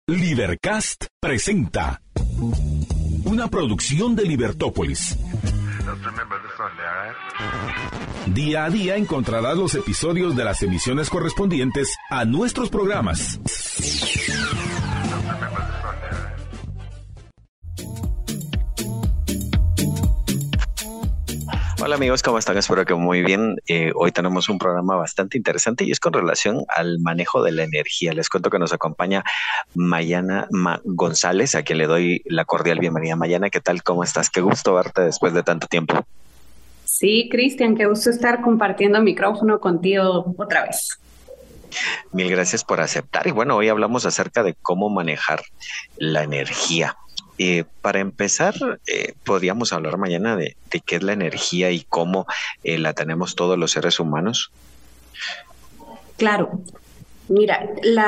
Libercast presenta una producción de Libertópolis. Día a día encontrarás los episodios de las emisiones correspondientes a nuestros programas. Hola amigos, ¿cómo están? Espero que muy bien. Hoy tenemos un programa bastante interesante y es con relación al manejo de la energía. Les cuento que nos acompaña Mayana González, a quien le doy la cordial bienvenida. Mayana, ¿qué tal? ¿Cómo estás? Qué gusto verte después de tanto tiempo. Sí, Cristian, qué gusto estar compartiendo micrófono contigo otra vez. Mil gracias por aceptar. Y bueno, hoy hablamos acerca de cómo manejar la energía. Para empezar, podríamos hablar mañana de qué es la energía y cómo la tenemos todos los seres humanos. Claro, mira,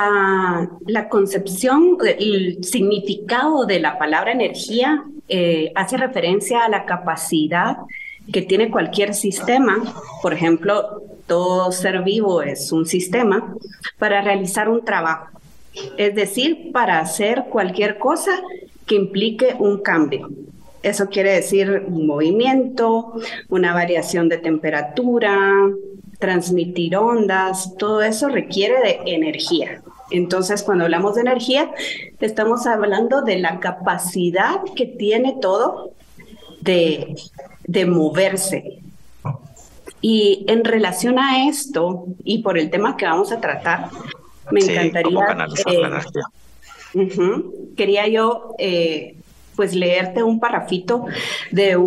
la concepción, el significado de la palabra energía hace referencia a la capacidad que tiene cualquier sistema. Por ejemplo, todo ser vivo es un sistema para realizar un trabajo, es decir, para hacer cualquier cosa que implique un cambio. Eso quiere decir un movimiento, una variación de temperatura, transmitir ondas, todo eso requiere de energía. Entonces, cuando hablamos de energía, estamos hablando de la capacidad que tiene todo de moverse. Y en relación a esto, y por el tema que vamos a tratar, me encantaría... ¿Cómo canalizar la energía? Quería yo pues leerte un parrafito de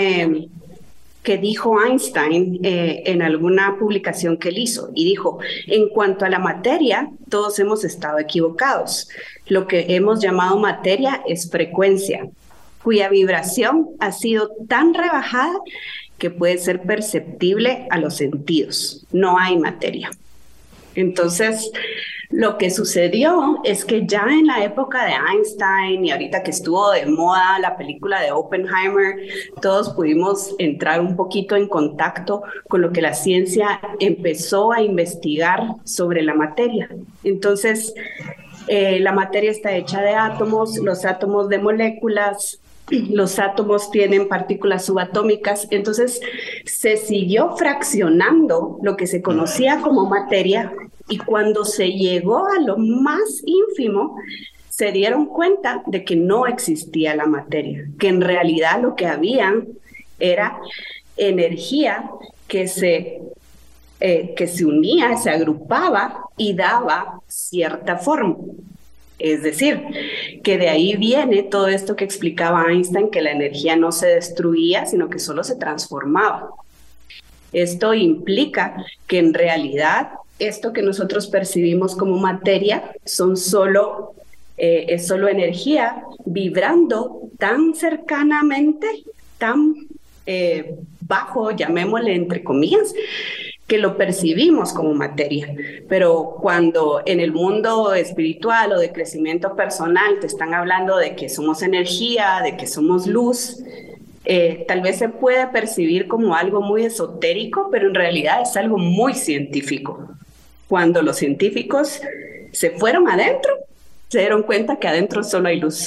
que dijo Einstein en alguna publicación que él hizo, y dijo: en cuanto a la materia, todos hemos estado equivocados. Lo que hemos llamado materia es frecuencia, cuya vibración ha sido tan rebajada que puede ser perceptible a los sentidos. No hay materia. Entonces, lo que sucedió es que ya en la época de Einstein y ahorita que estuvo de moda la película de Oppenheimer, todos pudimos entrar un poquito en contacto con lo que la ciencia empezó a investigar sobre la materia. Entonces, la materia está hecha de átomos, los átomos de moléculas. Los átomos tienen partículas subatómicas, entonces se siguió fraccionando lo que se conocía como materia, y cuando se llegó a lo más ínfimo, se dieron cuenta de que no existía la materia, que en realidad lo que había era energía que se unía, se agrupaba y daba cierta forma. Es decir, que de ahí viene todo esto que explicaba Einstein, que la energía no se destruía, sino que solo se transformaba. Esto implica que en realidad esto que nosotros percibimos como materia es solo energía vibrando tan cercanamente, tan bajo, llamémosle entre comillas, que lo percibimos como materia. Pero cuando en el mundo espiritual o de crecimiento personal te están hablando de que somos energía, de que somos luz, tal vez se puede percibir como algo muy esotérico, pero en realidad es algo muy científico. Cuando los científicos se fueron adentro, se dieron cuenta que adentro solo hay luz.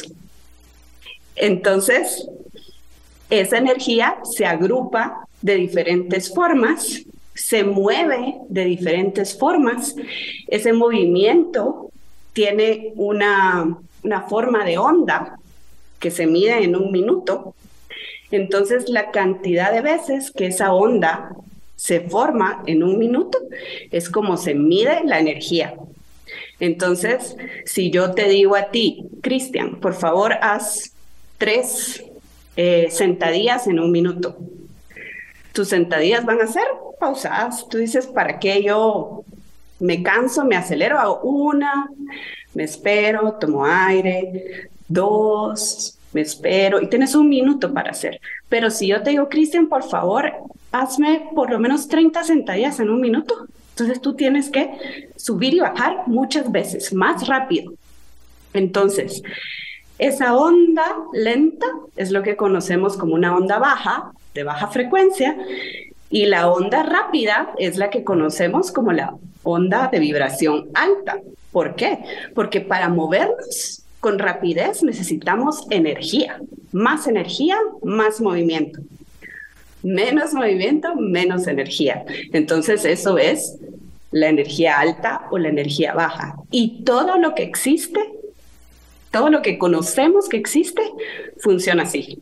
Entonces, esa energía se agrupa de diferentes formas, se mueve de diferentes formas. Ese movimiento tiene una forma de onda que se mide en 1 minuto. Entonces, la cantidad de veces que esa onda se forma en 1 minuto es como se mide la energía. Entonces, si yo te digo a ti: Cristian, por favor, haz 3 sentadillas en 1 minuto. Tus sentadillas van a ser pausadas. Tú dices: ¿para qué yo me canso, me acelero? Hago 1, me espero, tomo aire, 2, me espero, y tienes 1 minuto para hacer. Pero si yo te digo: Cristian, por favor, hazme por lo menos 30 sentadillas en 1 minuto, entonces tú tienes que subir y bajar muchas veces, más rápido. Entonces, esa onda lenta es lo que conocemos como una onda baja, de baja frecuencia, y la onda rápida es la que conocemos como la onda de vibración alta. ¿Por qué? Porque para movernos con rapidez necesitamos energía, más movimiento. Menos movimiento, menos energía. Entonces eso es la energía alta o la energía baja. Y todo lo que existe, todo lo que conocemos que existe, funciona así.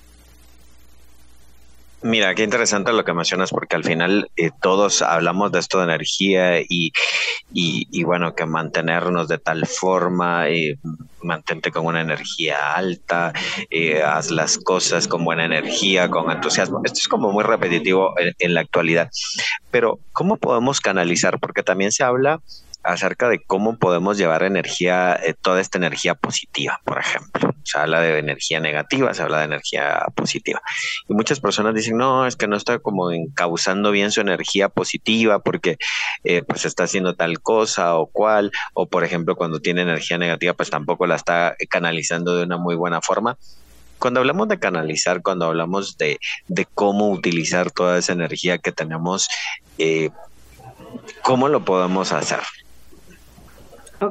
Mira, qué interesante lo que mencionas, porque al final todos hablamos de esto de energía y bueno, que mantenernos de tal forma, mantente con una energía alta, haz las cosas con buena energía, con entusiasmo. Esto es como muy repetitivo en la actualidad, pero ¿cómo podemos canalizar? Porque también se habla acerca de cómo podemos llevar energía, toda esta energía positiva, por ejemplo. Se habla de energía negativa, se habla de energía positiva. Y muchas personas dicen, no, es que no está como encauzando bien su energía positiva porque pues está haciendo tal cosa o cual, o por ejemplo, cuando tiene energía negativa, pues tampoco la está canalizando de una muy buena forma. Cuando hablamos de canalizar, cuando hablamos de cómo utilizar toda esa energía que tenemos, ¿cómo lo podemos hacer? Ok.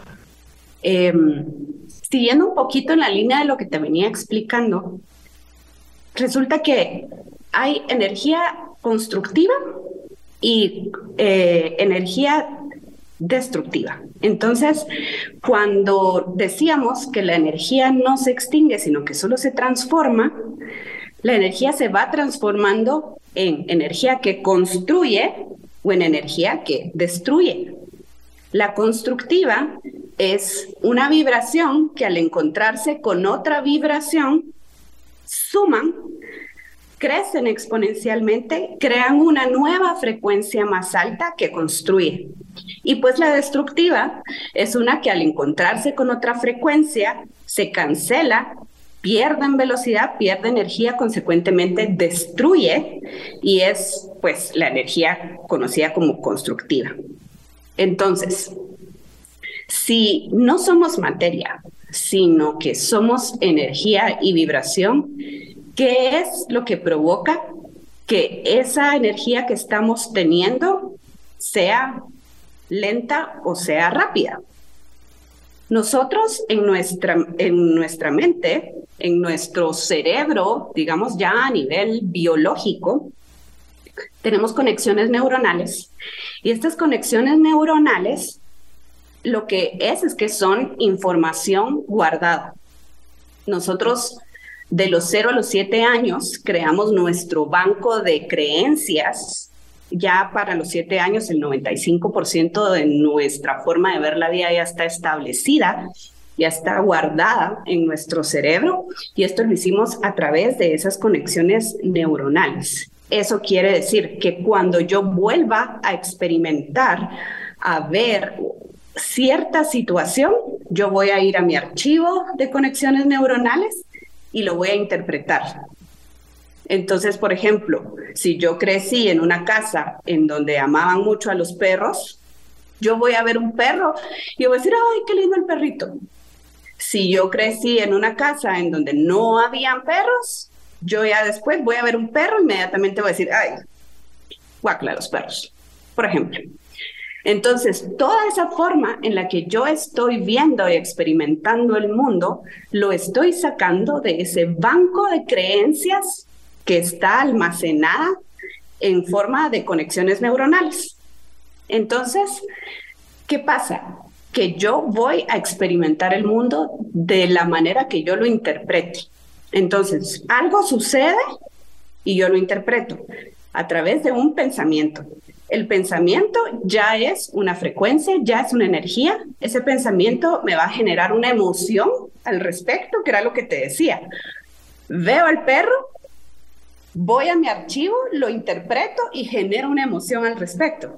Siguiendo un poquito en la línea de lo que te venía explicando, resulta que hay energía constructiva y energía destructiva. Entonces, cuando decíamos que la energía no se extingue, sino que solo se transforma, la energía se va transformando en energía que construye o en energía que destruye. La constructiva es una vibración que al encontrarse con otra vibración suman, crecen exponencialmente, crean una nueva frecuencia más alta que construye. Y pues la destructiva es una que al encontrarse con otra frecuencia se cancela, pierde en velocidad, pierde energía, consecuentemente destruye, y es pues la energía conocida como constructiva. Entonces, si no somos materia, sino que somos energía y vibración, ¿qué es lo que provoca que esa energía que estamos teniendo sea lenta o sea rápida? Nosotros en nuestra mente, en nuestro cerebro, digamos ya a nivel biológico, tenemos conexiones neuronales, y estas conexiones neuronales lo que es que son información guardada. Nosotros de los 0 a los 7 años creamos nuestro banco de creencias. Ya para los 7 años el 95% de nuestra forma de ver la vida ya está establecida, ya está guardada en nuestro cerebro, y esto lo hicimos a través de esas conexiones neuronales. Eso quiere decir que cuando yo vuelva a experimentar, a ver cierta situación, yo voy a ir a mi archivo de conexiones neuronales y lo voy a interpretar. Entonces, por ejemplo, si yo crecí en una casa en donde amaban mucho a los perros, yo voy a ver un perro y voy a decir, ¡ay, qué lindo el perrito! Si yo crecí en una casa en donde no habían perros, yo ya después voy a ver un perro y inmediatamente voy a decir, ¡ay, guácala los perros! Por ejemplo. Entonces, toda esa forma en la que yo estoy viendo y experimentando el mundo, lo estoy sacando de ese banco de creencias que está almacenada en forma de conexiones neuronales. Entonces, ¿qué pasa? Que yo voy a experimentar el mundo de la manera que yo lo interprete. Entonces, algo sucede y yo lo interpreto a través de un pensamiento. El pensamiento ya es una frecuencia, ya es una energía. Ese pensamiento me va a generar una emoción al respecto, que era lo que te decía. Veo al perro, voy a mi archivo, lo interpreto y genero una emoción al respecto.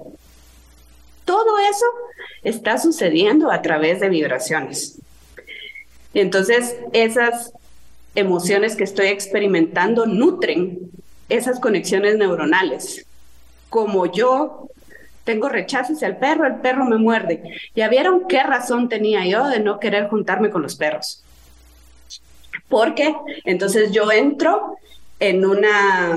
Todo eso está sucediendo a través de vibraciones. Entonces, esas emociones que estoy experimentando nutren esas conexiones neuronales. Como yo tengo rechazo hacia el perro me muerde. ¿Ya vieron qué razón tenía yo de no querer juntarme con los perros? Porque entonces yo entro en una,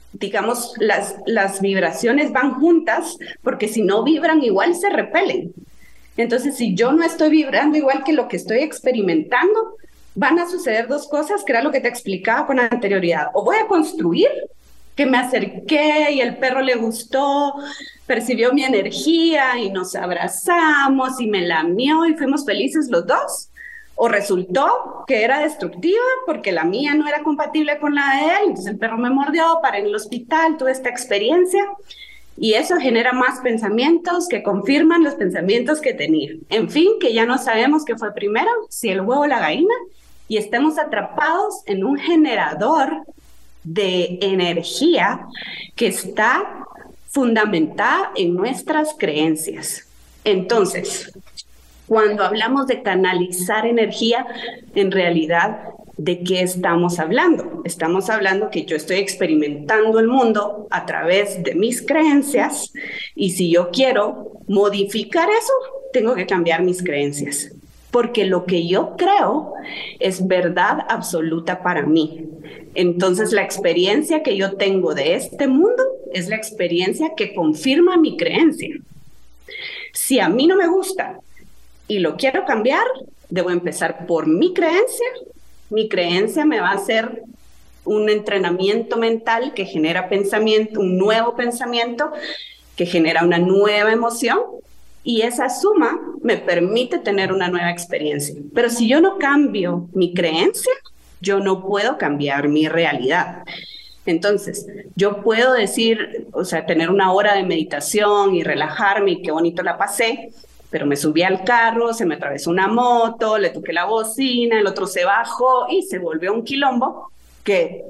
digamos, las vibraciones van juntas, porque si no vibran igual se repelen. Entonces, si yo no estoy vibrando igual que lo que estoy experimentando, van a suceder dos cosas, que era lo que te explicaba con anterioridad. O voy a construir, que me acerqué y el perro le gustó, percibió mi energía y nos abrazamos y me lamió y fuimos felices los dos. O resultó que era destructiva porque la mía no era compatible con la de él, entonces el perro me mordió, paré en el hospital, tuve esta experiencia y eso genera más pensamientos que confirman los pensamientos que tenía. En fin, que ya no sabemos qué fue primero, si el huevo o la gallina, y estemos atrapados en un generador de energía que está fundamentada en nuestras creencias. Entonces, cuando hablamos de canalizar energía, en realidad, ¿de qué estamos hablando? Estamos hablando que yo estoy experimentando el mundo a través de mis creencias y si yo quiero modificar eso, tengo que cambiar mis creencias. Porque lo que yo creo es verdad absoluta para mí. Entonces, la experiencia que yo tengo de este mundo es la experiencia que confirma mi creencia. Si a mí no me gusta y lo quiero cambiar, debo empezar por mi creencia. Mi creencia me va a hacer un entrenamiento mental que genera pensamiento, un nuevo pensamiento que genera una nueva emoción y esa suma me permite tener una nueva experiencia. Pero si yo no cambio mi creencia, yo no puedo cambiar mi realidad. Entonces, yo puedo decir, o sea, tener una hora de meditación y relajarme y qué bonito la pasé, pero me subí al carro, se me atravesó una moto, le toqué la bocina, el otro se bajó y se volvió un quilombo que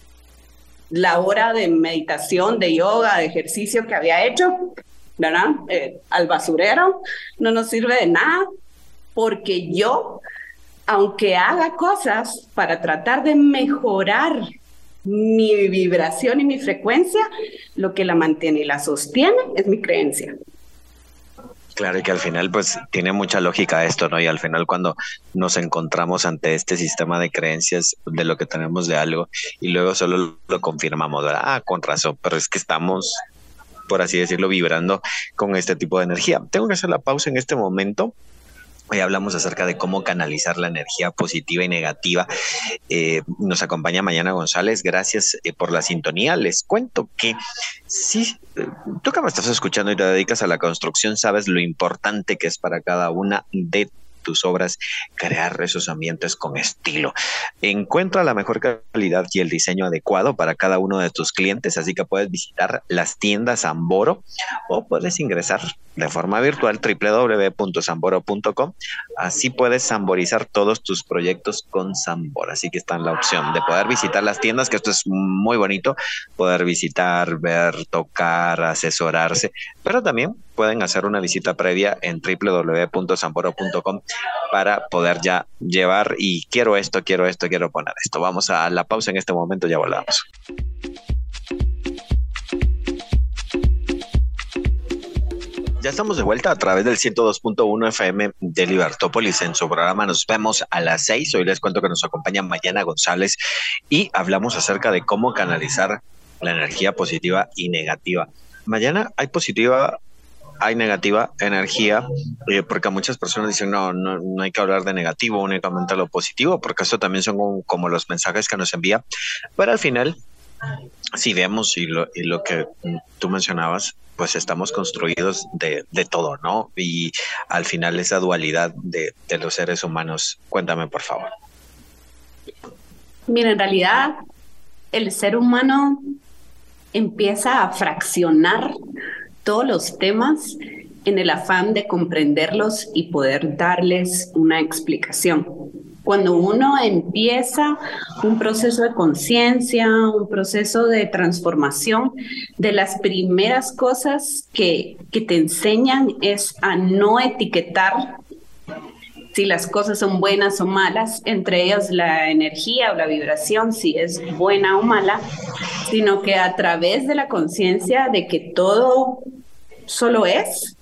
la hora de meditación, de yoga, de ejercicio que había hecho, ¿verdad? Al basurero, no nos sirve de nada, porque yo, aunque haga cosas para tratar de mejorar mi vibración y mi frecuencia, lo que la mantiene y la sostiene es mi creencia. Claro, y que al final pues tiene mucha lógica esto, ¿no? Y al final cuando nos encontramos ante este sistema de creencias de lo que tenemos de algo y luego solo lo confirmamos, ¿verdad? Ah, con razón, pero es que estamos, por así decirlo, vibrando con este tipo de energía. Tengo que hacer la pausa en este momento. Hoy hablamos acerca de cómo canalizar la energía positiva y negativa. Nos acompaña Mayana González. Gracias por la sintonía. Les cuento que si tú que me estás escuchando y te dedicas a la construcción, sabes lo importante que es para cada una de tus obras crear esos ambientes con estilo. Encuentra la mejor calidad y el diseño adecuado para cada uno de tus clientes, así que puedes visitar las tiendas Samboro o puedes ingresar de forma virtual www.samboro.com. Así puedes samborizar todos tus proyectos con Samboro. Así que está en la opción de poder visitar las tiendas, que esto es muy bonito, poder visitar, ver, tocar, asesorarse, pero también pueden hacer una visita previa en www.samboro.com para poder ya llevar y quiero poner esto. Vamos a la pausa en este momento, ya volvamos. Ya estamos de vuelta a través del 102.1 FM de Libertópolis en su programa Nos Vemos a las 6. Hoy les cuento que nos acompaña Mayana González y hablamos acerca de cómo canalizar la energía positiva y negativa. Mayana, ¿hay positiva, hay negativa energía? Porque muchas personas dicen no hay que hablar de negativo, únicamente lo positivo, porque eso también son como los mensajes que nos envía. Pero al final, si vemos y lo que tú mencionabas, pues estamos construidos de todo, ¿no? Y al final esa dualidad de los seres humanos. Cuéntame, por favor. Mira, en realidad el ser humano empieza a fraccionar todos los temas en el afán de comprenderlos y poder darles una explicación. Cuando uno empieza un proceso de conciencia, un proceso de transformación, de las primeras cosas que te enseñan es a no etiquetar si las cosas son buenas o malas, entre ellas la energía o la vibración, si es buena o mala, sino que a través de la conciencia de que todo solo es,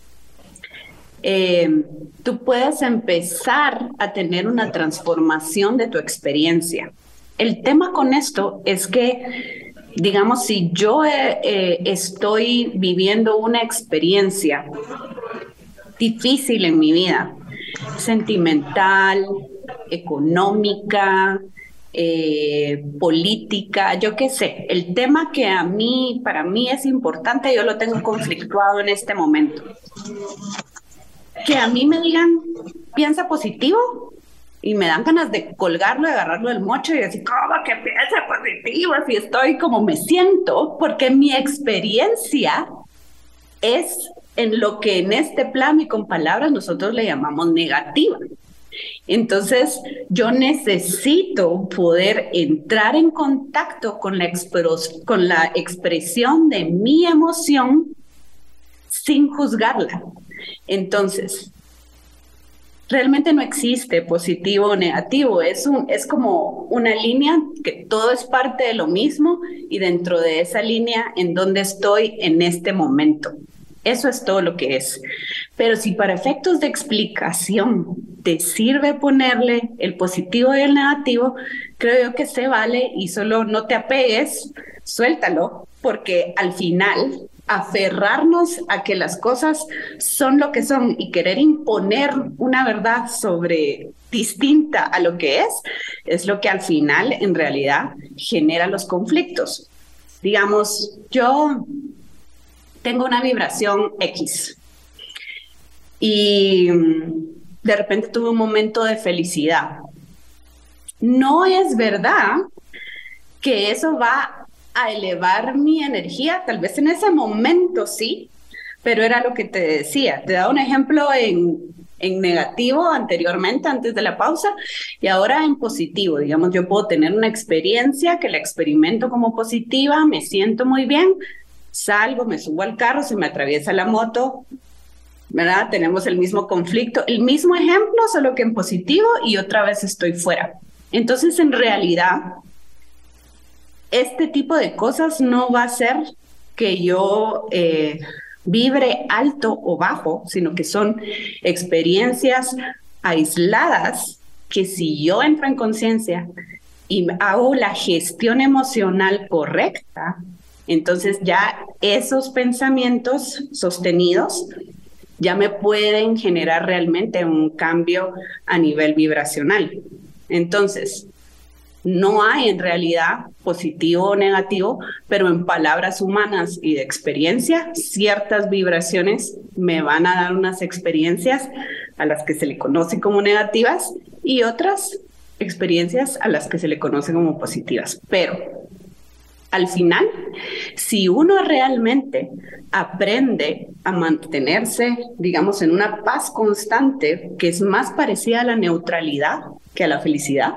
tú puedes empezar a tener una transformación de tu experiencia. El tema con esto es que, digamos, si yo estoy viviendo una experiencia, difícil en mi vida, sentimental, económica, política, yo qué sé, el tema que para mí es importante, yo lo tengo conflictuado en este momento. Que a mí me digan, piensa positivo, y me dan ganas de colgarlo, de agarrarlo del mocho y decir, ¿cómo que piensa positivo? Si estoy como me siento, porque mi experiencia es en lo que en este plano y con palabras nosotros le llamamos negativa. Entonces, yo necesito poder entrar en contacto con la expresión de mi emoción sin juzgarla. Entonces, realmente no existe positivo o negativo, es como una línea que todo es parte de lo mismo y dentro de esa línea en donde estoy en este momento. Eso es todo lo que es. Pero si para efectos de explicación te sirve ponerle el positivo y el negativo, creo yo que se vale y solo no te apegues, suéltalo, porque al final aferrarnos a que las cosas son lo que son y querer imponer una verdad distinta a lo que es lo que al final en realidad genera los conflictos. Digamos, yo tengo una vibración X y de repente tuve un momento de felicidad. No es verdad que eso va a elevar mi energía, tal vez en ese momento sí, pero era lo que te decía. Te daba un ejemplo en negativo anteriormente, antes de la pausa, y ahora en positivo. Digamos, yo puedo tener una experiencia que la experimento como positiva, me siento muy bien, salgo, me subo al carro, se me atraviesa la moto, ¿verdad? Tenemos el mismo conflicto, el mismo ejemplo, solo que en positivo y otra vez estoy fuera. Entonces, en realidad, este tipo de cosas no va a hacer que yo vibre alto o bajo, sino que son experiencias aisladas que si yo entro en conciencia y hago la gestión emocional correcta, entonces ya esos pensamientos sostenidos ya me pueden generar realmente un cambio a nivel vibracional. Entonces, no hay en realidad positivo o negativo, pero en palabras humanas y de experiencia, ciertas vibraciones me van a dar unas experiencias a las que se le conoce como negativas y otras experiencias a las que se le conoce como positivas. Pero al final, si uno realmente aprende a mantenerse, digamos, en una paz constante, que es más parecida a la neutralidad que a la felicidad,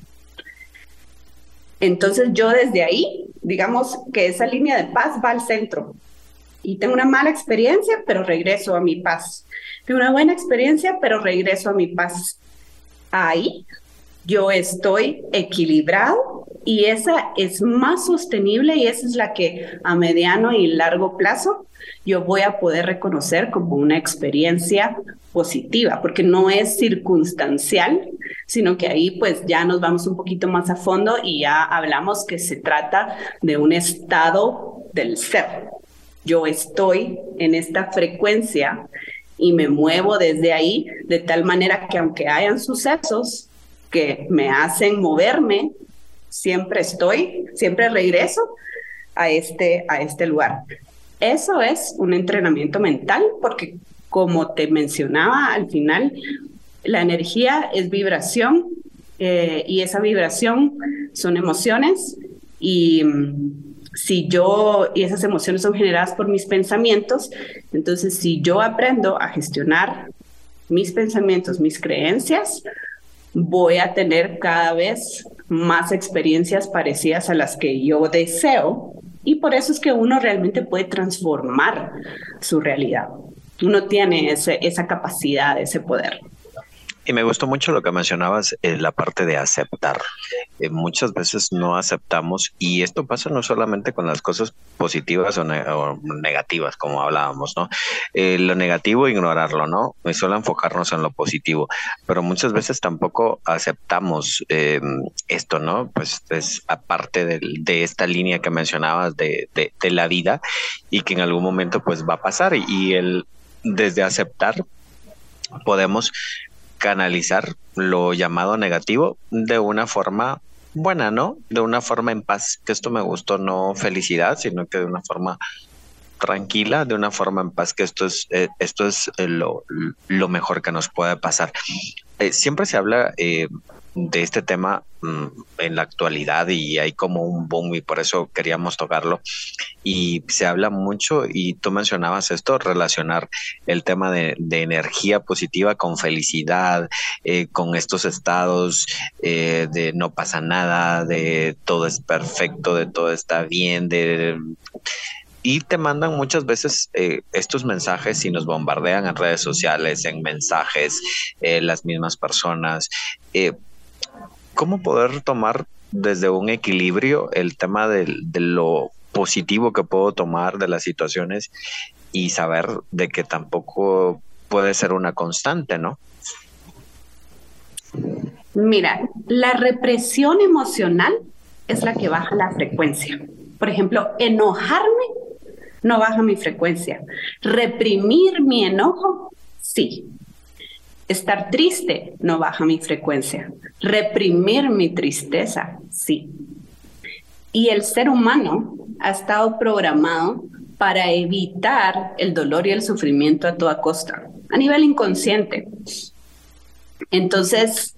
entonces yo desde ahí, digamos que esa línea de paz va al centro y tengo una mala experiencia, pero regreso a mi paz. Tengo una buena experiencia, pero regreso a mi paz. Ahí yo estoy equilibrado y esa es más sostenible y esa es la que a mediano y largo plazo yo voy a poder reconocer como una experiencia positiva, porque no es circunstancial, sino que ahí pues ya nos vamos un poquito más a fondo y ya hablamos que se trata de un estado del ser. Yo estoy en esta frecuencia y me muevo desde ahí de tal manera que aunque hayan sucesos que me hacen moverme, siempre regreso a este lugar. Eso es un entrenamiento mental porque, como te mencionaba, al final la energía es vibración y esa vibración son emociones y esas emociones son generadas por mis pensamientos. Entonces, si yo aprendo a gestionar mis pensamientos, mis creencias, voy a tener cada vez más experiencias parecidas a las que yo deseo y por eso es que uno realmente puede transformar su realidad. Uno tiene esa capacidad, ese poder. Y me gustó mucho lo que mencionabas, la parte de aceptar. Muchas veces no aceptamos, y esto pasa no solamente con las cosas positivas o negativas, como hablábamos, ¿no? Lo negativo, ignorarlo, ¿no? Solo enfocarnos en lo positivo, pero muchas veces tampoco aceptamos esto, ¿no? Pues es aparte de esta línea que mencionabas de la vida y que en algún momento pues va a pasar y desde aceptar podemos canalizar lo llamado negativo de una forma buena, ¿no? De una forma en paz, que esto me gustó, no felicidad, sino que de una forma tranquila, de una forma en paz, que esto es lo mejor que nos puede pasar. Siempre se habla de este tema en la actualidad y hay como un boom y por eso queríamos tocarlo. Y se habla mucho, y tú mencionabas esto, relacionar el tema de energía positiva con felicidad, con estos estados de no pasa nada, de todo es perfecto, de todo está bien, y te mandan muchas veces estos mensajes y nos bombardean en redes sociales, en mensajes, las mismas personas. ¿Cómo poder tomar desde un equilibrio el tema de lo positivo que puedo tomar de las situaciones y saber de que tampoco puede ser una constante, ¿no? Mira, la represión emocional es la que baja la frecuencia. Por ejemplo, enojarme no baja mi frecuencia. Reprimir mi enojo, sí. Estar triste no baja mi frecuencia. Reprimir mi tristeza, sí. Y el ser humano ha estado programado para evitar el dolor y el sufrimiento a toda costa, a nivel inconsciente. Entonces,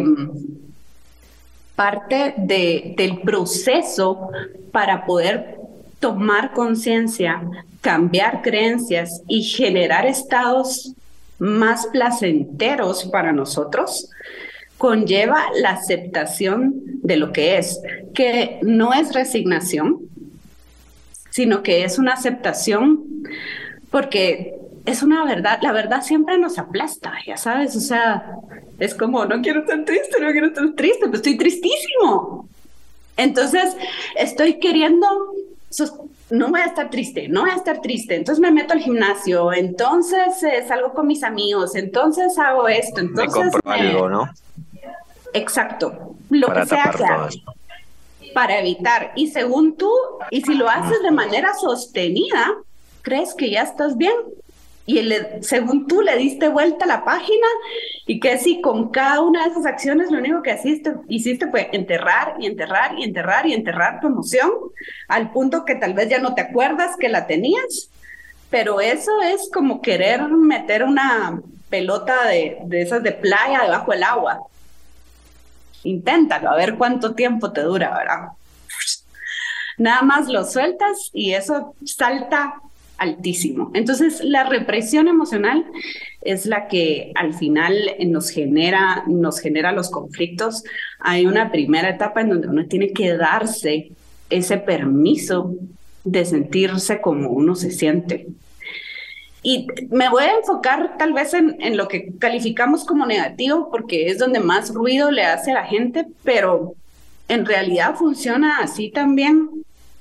parte del proceso para poder tomar conciencia, cambiar creencias y generar estados más placenteros para nosotros, conlleva la aceptación de lo que es, que no es resignación, sino que es una aceptación, porque es una verdad, la verdad siempre nos aplasta, ya sabes, o sea, es como, no quiero estar triste, pero estoy tristísimo. Entonces, estoy queriendo, no voy a estar triste, entonces me meto al gimnasio, entonces salgo con mis amigos, entonces hago esto, entonces... Me compro algo, ¿no? Exacto, lo para que sea tapar todo esto. Para evitar, y según tú, y si lo haces de manera sostenida, crees que ya estás bien, y según tú le diste vuelta a la página, y que si con cada una de esas acciones lo único que hiciste fue enterrar tu emoción, al punto que tal vez ya no te acuerdas que la tenías, pero eso es como querer meter una pelota de esas de playa debajo del agua. Inténtalo, a ver cuánto tiempo te dura, ¿verdad? Nada más lo sueltas y eso salta altísimo. Entonces, la represión emocional es la que al final nos genera los conflictos. Hay una primera etapa en donde uno tiene que darse ese permiso de sentirse como uno se siente. Y me voy a enfocar tal vez en lo que calificamos como negativo, porque es donde más ruido le hace a la gente, pero en realidad funciona así también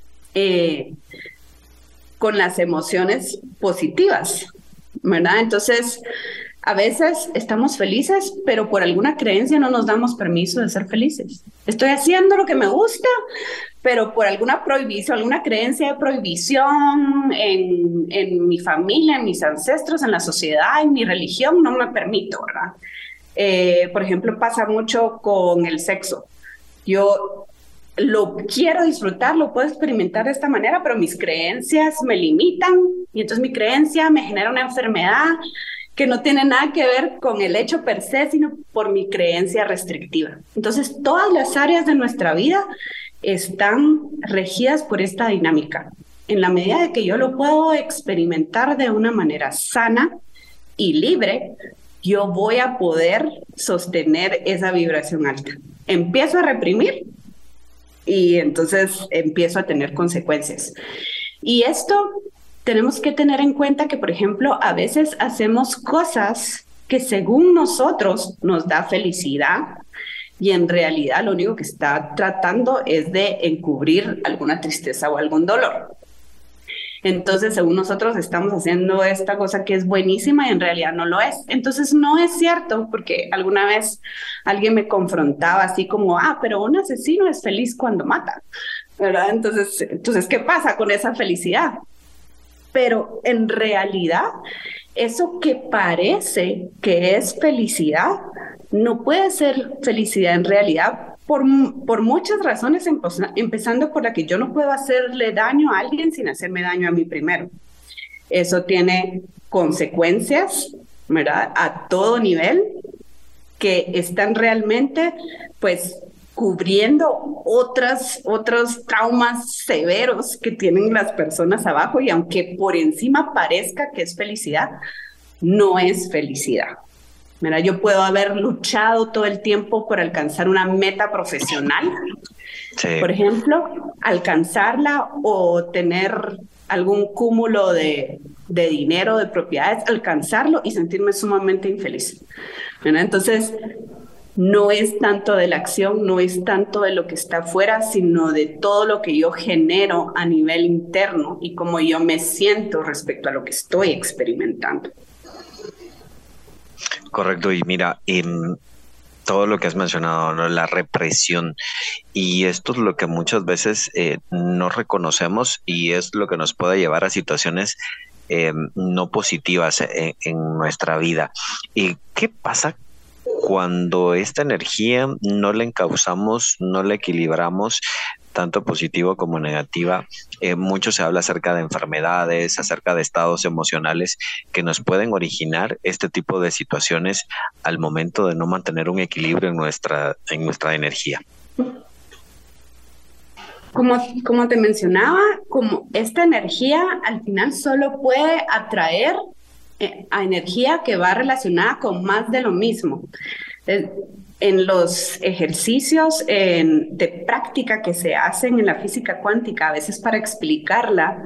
con las emociones positivas, ¿verdad? Entonces, a veces estamos felices, pero por alguna creencia no nos damos permiso de ser felices. Estoy haciendo lo que me gusta, pero por alguna prohibición, alguna creencia de prohibición en mi familia, en mis ancestros, en la sociedad, en mi religión, no me permito, ¿verdad? Por ejemplo, pasa mucho con el sexo. Yo lo quiero disfrutar, lo puedo experimentar de esta manera, pero mis creencias me limitan y entonces mi creencia me genera una enfermedad que no tiene nada que ver con el hecho per se, sino por mi creencia restrictiva. Entonces, todas las áreas de nuestra vida están regidas por esta dinámica. En la medida de que yo lo puedo experimentar de una manera sana y libre, yo voy a poder sostener esa vibración alta. Empiezo a reprimir y entonces empiezo a tener consecuencias. Y esto tenemos que tener en cuenta que, por ejemplo, a veces hacemos cosas que según nosotros nos da felicidad y en realidad lo único que está tratando es de encubrir alguna tristeza o algún dolor. Entonces, según nosotros estamos haciendo esta cosa que es buenísima y en realidad no lo es. Entonces, no es cierto, porque alguna vez alguien me confrontaba así como, pero un asesino es feliz cuando mata, ¿verdad? Entonces, ¿qué pasa con esa felicidad? Pero en realidad, eso que parece que es felicidad, no puede ser felicidad en realidad por muchas razones, empezando por la que yo no puedo hacerle daño a alguien sin hacerme daño a mí primero. Eso tiene consecuencias, ¿verdad? A todo nivel, que están realmente, pues, cubriendo otros traumas severos que tienen las personas abajo, y aunque por encima parezca que es felicidad, no es felicidad. Mira, yo puedo haber luchado todo el tiempo por alcanzar una meta profesional, sí, por ejemplo, alcanzarla o tener algún cúmulo de dinero, de propiedades, alcanzarlo y sentirme sumamente infeliz. ¿Verdad? Entonces, no es tanto de la acción, no es tanto de lo que está afuera, sino de todo lo que yo genero a nivel interno y cómo yo me siento respecto a lo que estoy experimentando. Correcto, y mira, todo lo que has mencionado, ¿no? La represión, y esto es lo que muchas veces no reconocemos y es lo que nos puede llevar a situaciones no positivas en nuestra vida. ¿Y qué pasa cuando esta energía no la encauzamos, no la equilibramos, tanto positivo como negativa? Mucho se habla acerca de enfermedades, acerca de estados emocionales que nos pueden originar este tipo de situaciones al momento de no mantener un equilibrio en nuestra energía. Como te mencionaba, como esta energía al final solo puede atraer a energía que va relacionada con más de lo mismo. En los ejercicios de práctica que se hacen en la física cuántica, a veces para explicarla,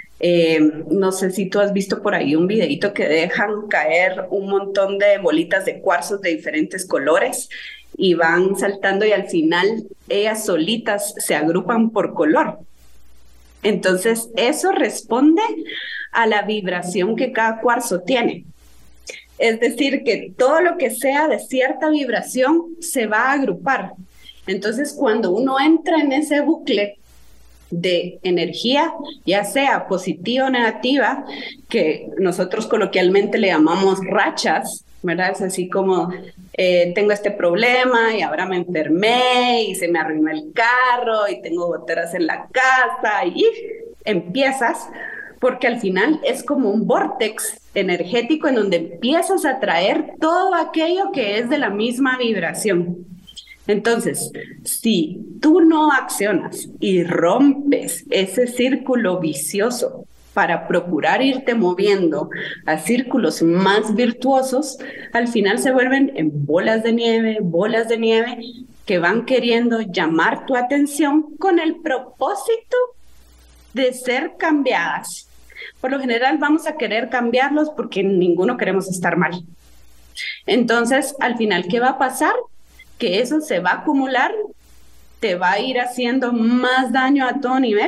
no sé si tú has visto por ahí un videito que dejan caer un montón de bolitas de cuarzos de diferentes colores y van saltando y al final ellas solitas se agrupan por color. Entonces eso responde a la vibración que cada cuarzo tiene. Es decir, que todo lo que sea de cierta vibración se va a agrupar. Entonces, cuando uno entra en ese bucle de energía, ya sea positiva o negativa, que nosotros coloquialmente le llamamos rachas, ¿verdad? Es así como tengo este problema y ahora me enfermé y se me arruinó el carro y tengo goteras en la casa y empiezas, porque al final es como un vórtex energético en donde empiezas a traer todo aquello que es de la misma vibración. Entonces, si tú no accionas y rompes ese círculo vicioso para procurar irte moviendo a círculos más virtuosos, al final se vuelven en bolas de nieve que van queriendo llamar tu atención con el propósito de ser cambiadas. Por lo general vamos a querer cambiarlos porque ninguno queremos estar mal. Entonces, al final, ¿qué va a pasar? Que eso se va a acumular, te va a ir haciendo más daño a todo nivel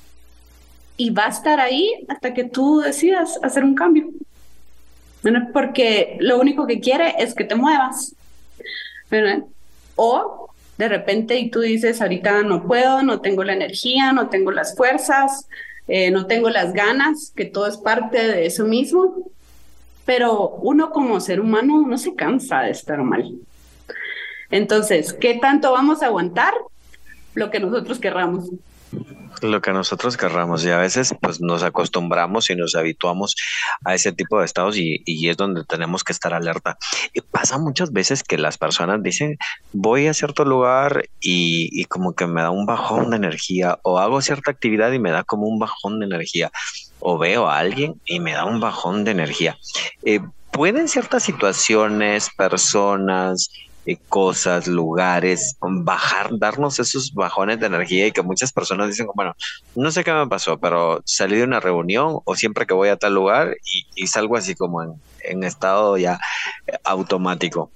y va a estar ahí hasta que tú decidas hacer un cambio. ¿Verdad? Porque lo único que quiere es que te muevas. ¿Verdad? O de repente y tú dices, ahorita no puedo, no tengo la energía, no tengo las fuerzas, no tengo las ganas, que todo es parte de eso mismo. Pero uno como ser humano no se cansa de estar mal. Entonces, ¿qué tanto vamos a aguantar? Lo que nosotros querramos. Lo que nosotros querramos, y a veces pues nos acostumbramos y nos habituamos a ese tipo de estados y es donde tenemos que estar alerta. Y pasa muchas veces que las personas dicen, voy a cierto lugar y como que me da un bajón de energía, o hago cierta actividad y me da como un bajón de energía, o veo a alguien y me da un bajón de energía. ¿Pueden ciertas situaciones, personas, cosas, lugares, darnos esos bajones de energía, y que muchas personas dicen, bueno, no sé qué me pasó, pero salí de una reunión o siempre que voy a tal lugar y salgo así como en estado ya automático?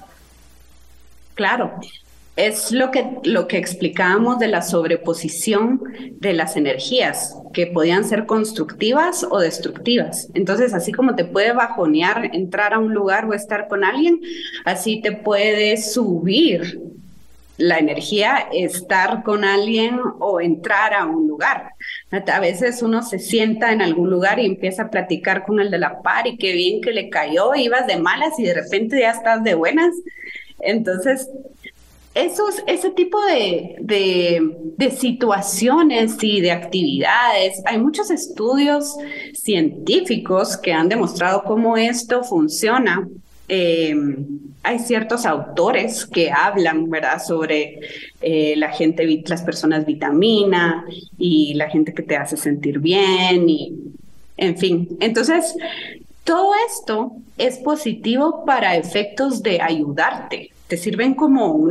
Claro, es lo que explicábamos de la sobreposición de las energías, que podían ser constructivas o destructivas. Entonces, así como te puede bajonear entrar a un lugar o estar con alguien, así te puede subir la energía estar con alguien o entrar a un lugar. A veces uno se sienta en algún lugar y empieza a platicar con el de la par y qué bien que le cayó, ibas de malas y de repente ya estás de buenas. Entonces, ese tipo de situaciones y de actividades, hay muchos estudios científicos que han demostrado cómo esto funciona. Hay ciertos autores que hablan, ¿verdad?, sobre las personas vitamina y la gente que te hace sentir bien y, en fin. Entonces, todo esto es positivo para efectos de ayudarte. Te sirven como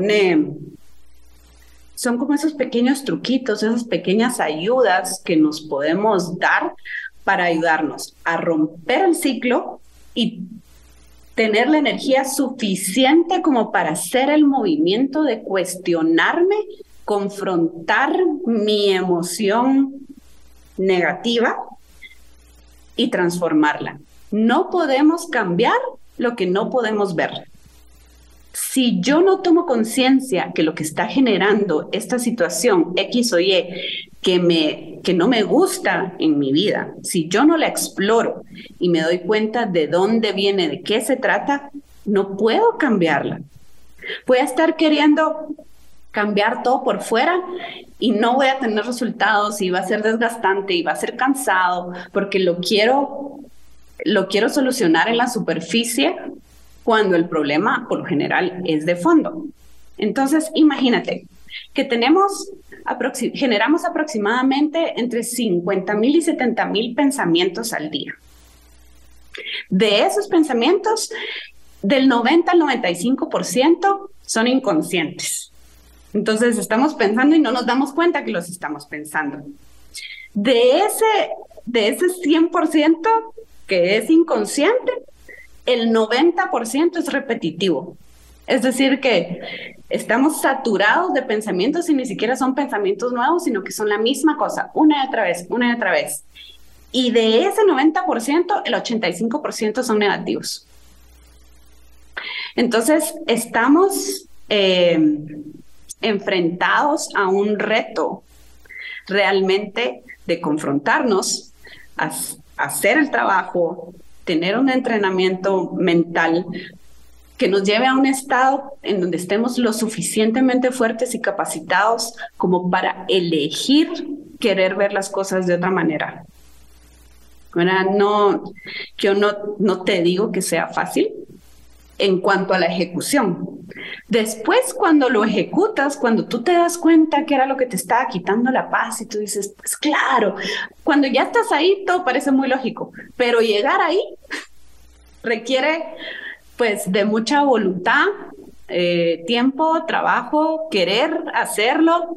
son como esos pequeños truquitos, esas pequeñas ayudas que nos podemos dar para ayudarnos a romper el ciclo y tener la energía suficiente como para hacer el movimiento de cuestionarme, confrontar mi emoción negativa y transformarla. No podemos cambiar lo que no podemos ver. Si yo no tomo conciencia que lo que está generando esta situación X o Y que no me gusta en mi vida, si yo no la exploro y me doy cuenta de dónde viene, de qué se trata, no puedo cambiarla. Voy a estar queriendo cambiar todo por fuera y no voy a tener resultados y va a ser desgastante y va a ser cansado porque lo quiero solucionar en la superficie cuando el problema, por lo general, es de fondo. Entonces, imagínate que generamos aproximadamente entre 50,000 y 70,000 pensamientos al día. De esos pensamientos, del 90 al 95% son inconscientes. Entonces, estamos pensando y no nos damos cuenta que los estamos pensando. De ese 100% que es inconsciente, el 90% es repetitivo. Es decir, que estamos saturados de pensamientos y ni siquiera son pensamientos nuevos, sino que son la misma cosa, una y otra vez, una y otra vez. Y de ese 90%, el 85% son negativos. Entonces, estamos enfrentados a un reto realmente de confrontarnos, hacer el trabajo, tener un entrenamiento mental que nos lleve a un estado en donde estemos lo suficientemente fuertes y capacitados como para elegir querer ver las cosas de otra manera. Yo no te digo que sea fácil en cuanto a la ejecución. Después, cuando lo ejecutas, cuando tú te das cuenta que era lo que te estaba quitando la paz y tú dices, pues claro, cuando ya estás ahí todo parece muy lógico, pero llegar ahí requiere pues de mucha voluntad, tiempo, trabajo, querer hacerlo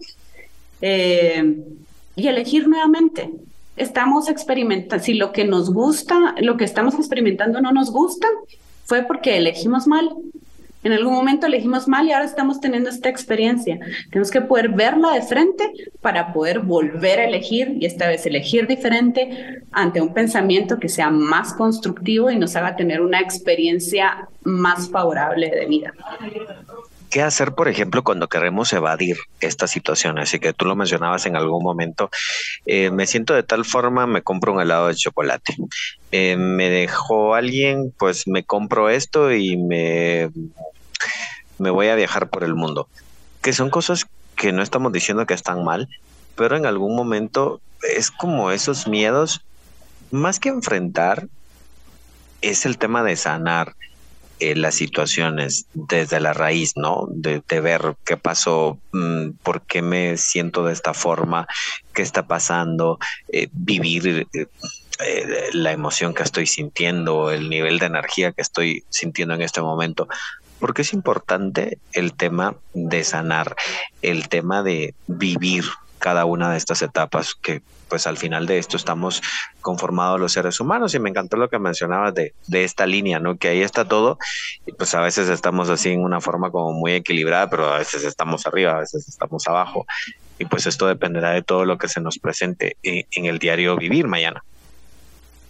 y elegir nuevamente. Estamos experimentando, si lo que nos gusta, lo que estamos experimentando no nos gusta, fue porque elegimos mal. En algún momento elegimos mal y ahora estamos teniendo esta experiencia. Tenemos que poder verla de frente para poder volver a elegir y esta vez elegir diferente ante un pensamiento que sea más constructivo y nos haga tener una experiencia más favorable de vida. ¿Qué hacer, por ejemplo, cuando queremos evadir esta situación? Así que tú lo mencionabas en algún momento. Me siento de tal forma, me compro un helado de chocolate. Me dejó alguien, pues me compro esto y me voy a viajar por el mundo. Que son cosas que no estamos diciendo que están mal, pero en algún momento es como esos miedos, más que enfrentar, es el tema de sanar las situaciones desde la raíz, ¿no? De ver qué pasó, por qué me siento de esta forma, qué está pasando, vivir la emoción que estoy sintiendo, el nivel de energía que estoy sintiendo en este momento. Porque es importante el tema de sanar, el tema de vivir cada una de estas etapas que pues al final de esto estamos conformados los seres humanos. Y me encantó lo que mencionabas de esta línea, ¿no? Que ahí está todo y pues a veces estamos así en una forma como muy equilibrada, pero a veces estamos arriba, a veces estamos abajo y pues esto dependerá de todo lo que se nos presente en el diario vivir, Mayana.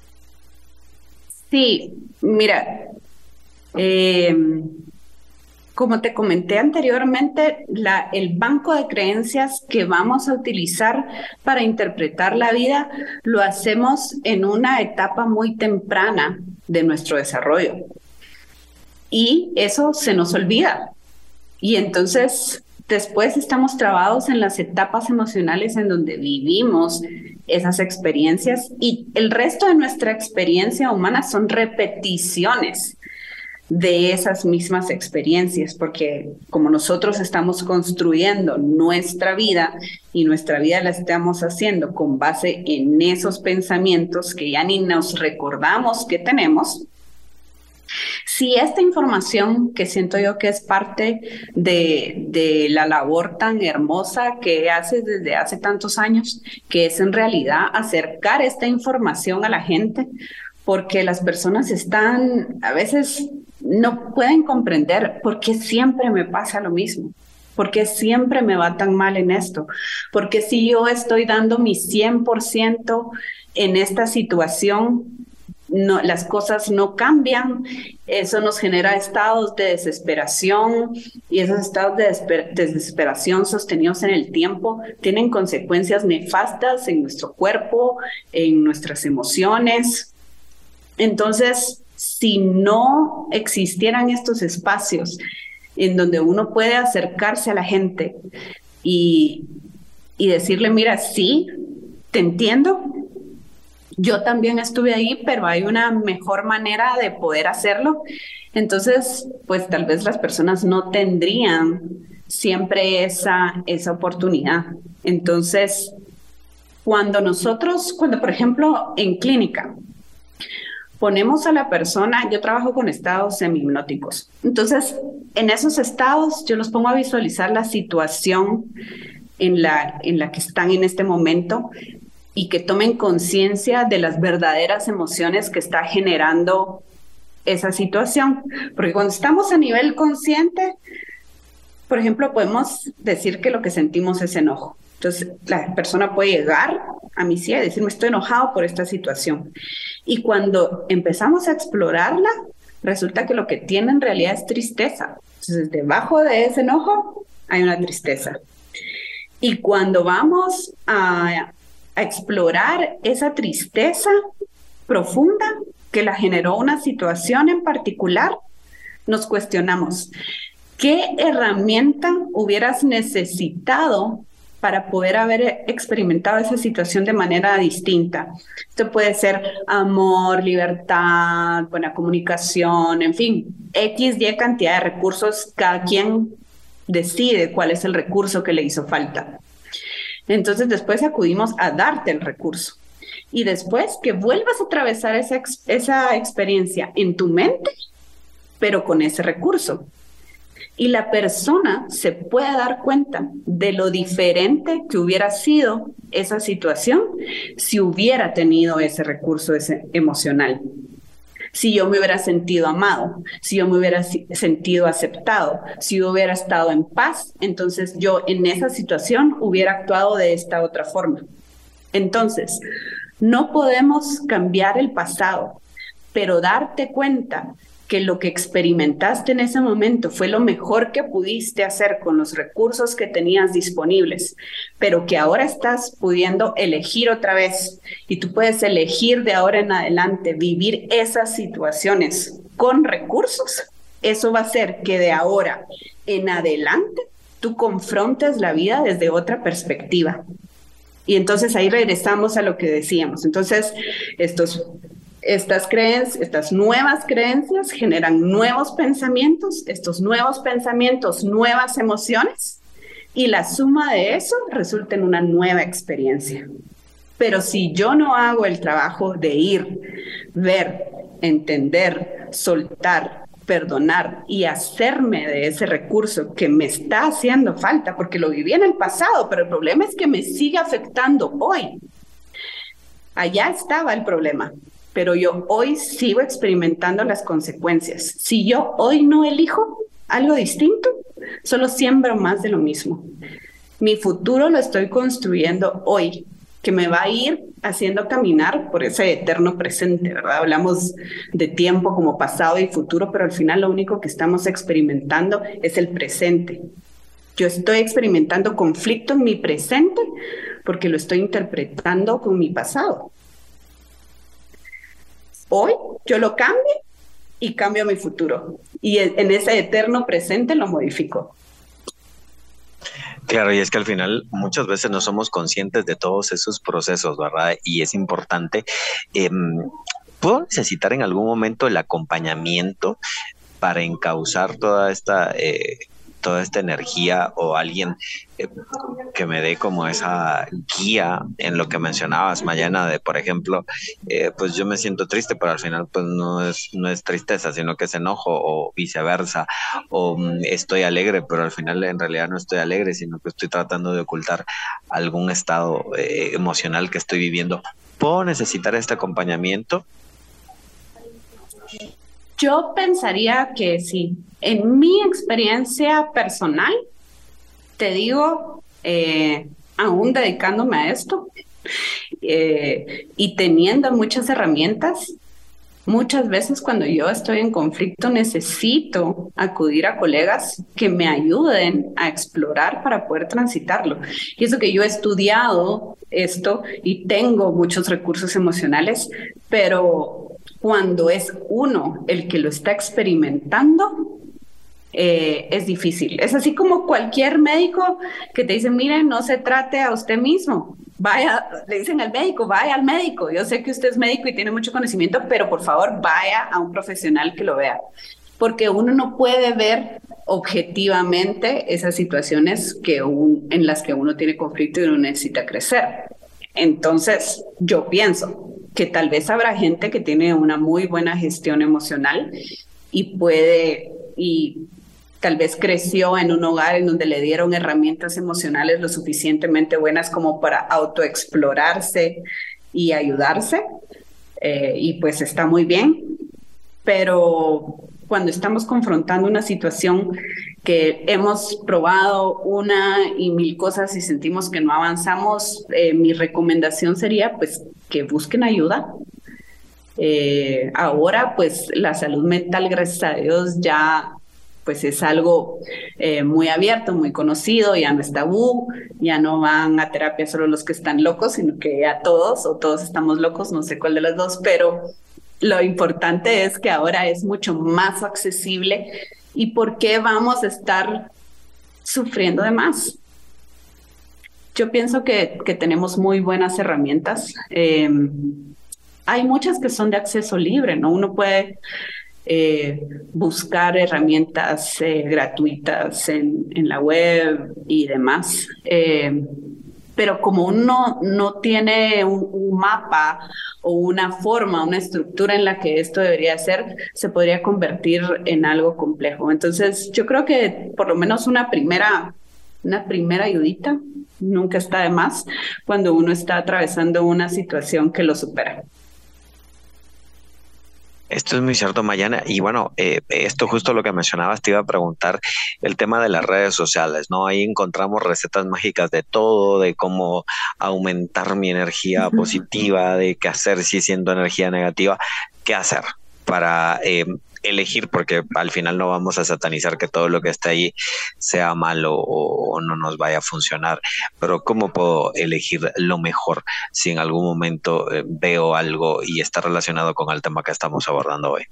Sí, mira, Como te comenté anteriormente, el banco de creencias que vamos a utilizar para interpretar la vida lo hacemos en una etapa muy temprana de nuestro desarrollo. Y eso se nos olvida. Y entonces después estamos trabados en las etapas emocionales en donde vivimos esas experiencias y el resto de nuestra experiencia humana son repeticiones de esas mismas experiencias, porque como nosotros estamos construyendo nuestra vida y nuestra vida la estamos haciendo con base en esos pensamientos que ya ni nos recordamos que tenemos, si esta información que siento yo que es parte de la labor tan hermosa que haces desde hace tantos años, que es en realidad acercar esta información a la gente, porque las personas a veces no pueden comprender por qué siempre me pasa lo mismo, por qué siempre me va tan mal en esto, porque si yo estoy dando mi 100% en esta situación, no, las cosas no cambian, eso nos genera estados de desesperación y esos estados de desesperación sostenidos en el tiempo tienen consecuencias nefastas en nuestro cuerpo, en nuestras emociones. Entonces, si no existieran estos espacios en donde uno puede acercarse a la gente y decirle, mira, sí, te entiendo, yo también estuve ahí, pero hay una mejor manera de poder hacerlo. Entonces, pues tal vez las personas no tendrían siempre esa oportunidad. Entonces, cuando por ejemplo, en clínica, ponemos a la persona, yo trabajo con estados semi-hipnóticos. Entonces, en esos estados yo los pongo a visualizar la situación en la que están en este momento y que tomen conciencia de las verdaderas emociones que está generando esa situación. Porque cuando estamos a nivel consciente, por ejemplo, podemos decir que lo que sentimos es enojo. Entonces, la persona puede llegar a mi silla y decirme, estoy enojado por esta situación. Y cuando empezamos a explorarla, resulta que lo que tiene en realidad es tristeza. Entonces, debajo de ese enojo hay una tristeza. Y cuando vamos a explorar esa tristeza profunda que la generó una situación en particular, nos cuestionamos, ¿qué herramienta hubieras necesitado para poder haber experimentado esa situación de manera distinta? Esto puede ser amor, libertad, buena comunicación, en fin, Y cantidad de recursos, cada quien decide cuál es el recurso que le hizo falta. Entonces después acudimos a darte el recurso y después que vuelvas a atravesar esa experiencia en tu mente, pero con ese recurso. Y la persona se puede dar cuenta de lo diferente que hubiera sido esa situación si hubiera tenido ese recurso emocional. Si yo me hubiera sentido amado, si yo me hubiera sentido aceptado, si yo hubiera estado en paz, entonces yo en esa situación hubiera actuado de esta otra forma. Entonces, no podemos cambiar el pasado, pero darte cuenta que lo que experimentaste en ese momento fue lo mejor que pudiste hacer con los recursos que tenías disponibles, pero que ahora estás pudiendo elegir otra vez y tú puedes elegir de ahora en adelante vivir esas situaciones con recursos. Eso va a hacer que de ahora en adelante tú confrontes la vida desde otra perspectiva. Y entonces ahí regresamos a lo que decíamos. Entonces, estas nuevas creencias generan nuevos pensamientos, estos nuevos pensamientos, nuevas emociones, y la suma de eso resulta en una nueva experiencia. Pero si yo no hago el trabajo de ir, ver, entender, soltar, perdonar y hacerme de ese recurso que me está haciendo falta, porque lo viví en el pasado, pero el problema es que me sigue afectando hoy. Allá estaba el problema. Pero yo hoy sigo experimentando las consecuencias. Si yo hoy no elijo algo distinto, solo siembro más de lo mismo. Mi futuro lo estoy construyendo hoy, que me va a ir haciendo caminar por ese eterno presente, ¿verdad? Hablamos de tiempo como pasado y futuro, pero al final lo único que estamos experimentando es el presente. Yo estoy experimentando conflicto en mi presente porque lo estoy interpretando con mi pasado. Hoy yo lo cambio y cambio mi futuro. Y en ese eterno presente lo modifico. Claro, y es que al final muchas veces no somos conscientes de todos esos procesos, ¿verdad? Y es importante. ¿Puedo necesitar en algún momento el acompañamiento para encauzar toda esta energía, o alguien que me dé como esa guía en lo que mencionabas, Mayana, de por ejemplo, pues yo me siento triste, pero al final pues no es tristeza, sino que es enojo, o viceversa, o estoy alegre, pero al final en realidad no estoy alegre, sino que estoy tratando de ocultar algún estado emocional que estoy viviendo. ¿Puedo necesitar este acompañamiento? Yo pensaría que sí. En mi experiencia personal, te digo, aún dedicándome a esto y teniendo muchas herramientas, muchas veces cuando yo estoy en conflicto necesito acudir a colegas que me ayuden a explorar para poder transitarlo. Y eso que yo he estudiado esto y tengo muchos recursos emocionales, pero cuando es uno el que lo está experimentando, es difícil. Es así como cualquier médico que te dice, mire, no se trate a usted mismo. Vaya, le dicen al médico, vaya al médico. Yo sé que usted es médico y tiene mucho conocimiento, pero por favor vaya a un profesional que lo vea. Porque uno no puede ver objetivamente esas situaciones en las que uno tiene conflicto y uno necesita crecer. Entonces, yo pienso que tal vez habrá gente que tiene una muy buena gestión emocional y tal vez creció en un hogar en donde le dieron herramientas emocionales lo suficientemente buenas como para autoexplorarse y ayudarse, y pues está muy bien, pero cuando estamos confrontando una situación que hemos probado una y mil cosas y sentimos que no avanzamos, mi recomendación sería pues que busquen ayuda. Ahora pues la salud mental, gracias a Dios, ya pues es algo muy abierto, muy conocido, ya no es tabú, ya no van a terapia solo los que están locos, sino que ya todos, o todos estamos locos, no sé cuál de las dos, pero lo importante es que ahora es mucho más accesible. ¿Y por qué vamos a estar sufriendo de más? Yo pienso que tenemos muy buenas herramientas. Hay muchas que son de acceso libre, ¿no? Uno puede buscar herramientas gratuitas en la web y demás. Pero como uno no tiene un mapa o una forma, una estructura en la que esto debería ser, se podría convertir en algo complejo. Entonces, yo creo que por lo menos una primera ayudita nunca está de más cuando uno está atravesando una situación que lo supera. Esto es muy cierto, Mayana. Y bueno, esto justo lo que mencionabas, te iba a preguntar el tema de las redes sociales, ¿no? Ahí encontramos recetas mágicas de todo, de cómo aumentar mi energía positiva, de qué hacer si siento energía negativa, qué hacer para elegir, porque al final no vamos a satanizar que todo lo que está ahí sea malo o no nos vaya a funcionar, pero ¿cómo puedo elegir lo mejor si en algún momento veo algo y está relacionado con el tema que estamos abordando hoy?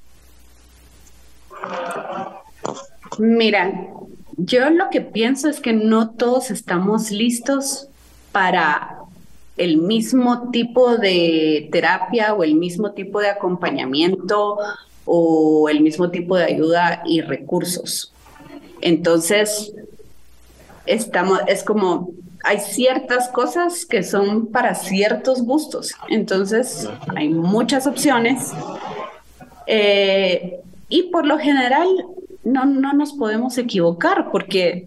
Mira, yo lo que pienso es que no todos estamos listos para el mismo tipo de terapia o el mismo tipo de acompañamiento o el mismo tipo de ayuda y recursos. Entonces, es como, hay ciertas cosas que son para ciertos gustos. Entonces, hay muchas opciones. Y por lo general, no nos podemos equivocar porque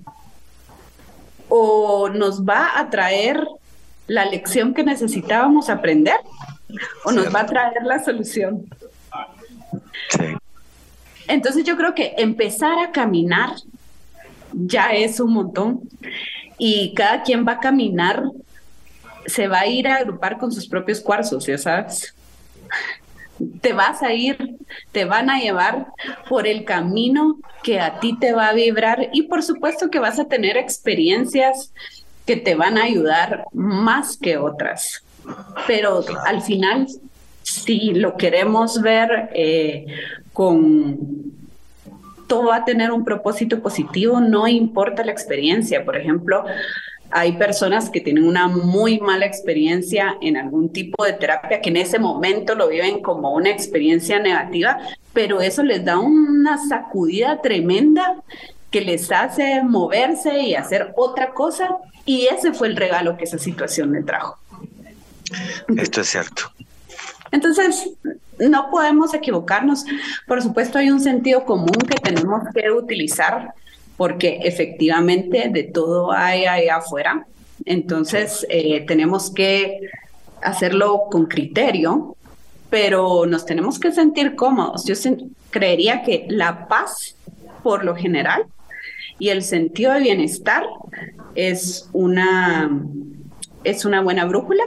o nos va a traer la lección que necesitábamos aprender o nos va a traer la solución. Sí. Entonces yo creo que empezar a caminar ya es un montón y cada quien va a caminar se va a ir a agrupar con sus propios cuarzos, ya sabes. Te vas a ir, te van a llevar por el camino que a ti te va a vibrar y por supuesto que vas a tener experiencias que te van a ayudar más que otras. Pero al final, si lo queremos ver con... todo va a tener un propósito positivo, no importa la experiencia. Por ejemplo, hay personas que tienen una muy mala experiencia en algún tipo de terapia que en ese momento lo viven como una experiencia negativa, pero eso les da una sacudida tremenda que les hace moverse y hacer otra cosa, y ese fue el regalo que esa situación le trajo. Esto es cierto. Entonces, no podemos equivocarnos. Por supuesto, hay un sentido común que tenemos que utilizar porque efectivamente de todo hay allá afuera. Entonces, tenemos que hacerlo con criterio, pero nos tenemos que sentir cómodos. Yo creería que la paz, por lo general, y el sentido de bienestar es una buena brújula.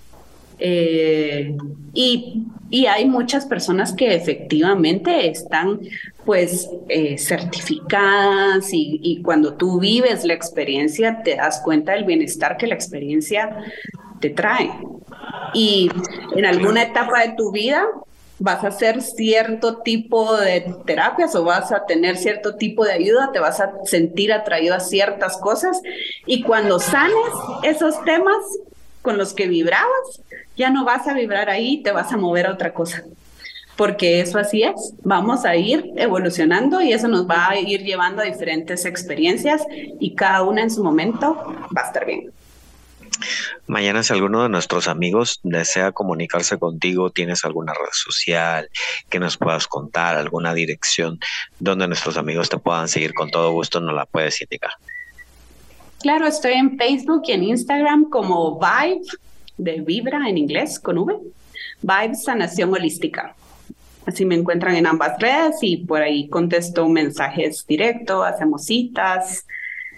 Y hay muchas personas que efectivamente están pues certificadas y cuando tú vives la experiencia te das cuenta del bienestar que la experiencia te trae. Y en alguna etapa de tu vida vas a hacer cierto tipo de terapias o vas a tener cierto tipo de ayuda, te vas a sentir atraído a ciertas cosas y cuando sanes esos temas con los que vibrabas, ya no vas a vibrar ahí, te vas a mover a otra cosa. Porque eso así es, vamos a ir evolucionando y eso nos va a ir llevando a diferentes experiencias y cada una en su momento va a estar bien. Mañana, si alguno de nuestros amigos desea comunicarse contigo, ¿tienes alguna red social que nos puedas contar, alguna dirección donde nuestros amigos te puedan seguir? Con todo gusto nos la puedes indicar. Claro, estoy en Facebook y en Instagram como Vibe, de Vibra en inglés, con V, Vibe Sanación Holística. Así me encuentran en ambas redes y por ahí contesto mensajes directos, hacemos citas.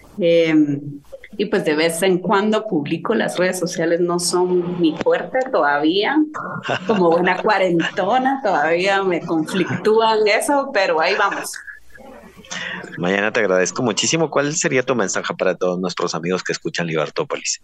Y pues de vez en cuando publico, las redes sociales no son mi fuerte todavía, como una cuarentona, todavía me conflictúan eso, pero ahí vamos. Mañana, te agradezco muchísimo. ¿Cuál sería tu mensaje para todos nuestros amigos que escuchan Libertópolis?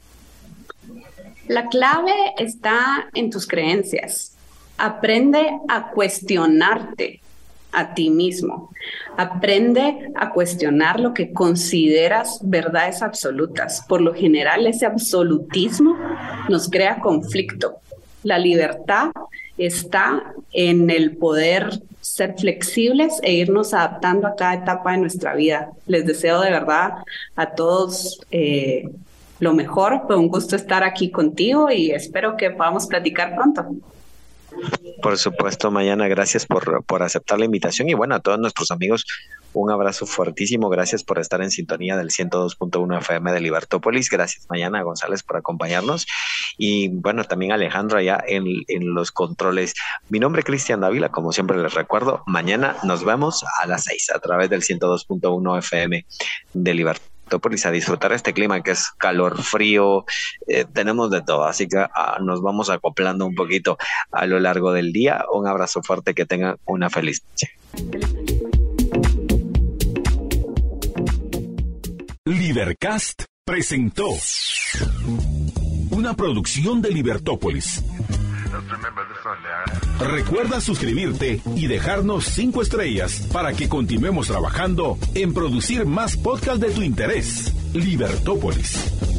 La clave está en tus creencias. Aprende a cuestionarte a ti mismo. Aprende a cuestionar lo que consideras verdades absolutas. Por lo general, ese absolutismo nos crea conflicto. La libertad está en el poder ser flexibles e irnos adaptando a cada etapa de nuestra vida. Les deseo de verdad a todos lo mejor. Fue un gusto estar aquí contigo y espero que podamos platicar pronto. Por supuesto, Mayana, gracias por aceptar la invitación y bueno, a todos nuestros amigos, un abrazo fuertísimo. Gracias por estar en sintonía del 102.1 FM de Libertópolis. Gracias, Mayana González, por acompañarnos y bueno, también Alejandro allá en los controles. Mi nombre es Cristian Dávila, como siempre les recuerdo, mañana nos vemos a las 6 a través del 102.1 FM de Libertópolis. A disfrutar este clima que es calor, frío, tenemos de todo, así que nos vamos acoplando un poquito a lo largo del día. Un abrazo fuerte, que tengan una feliz noche. Libercast presentó una producción de Libertópolis. Recuerda suscribirte y dejarnos 5 estrellas para que continuemos trabajando en producir más podcasts de tu interés. Libertópolis.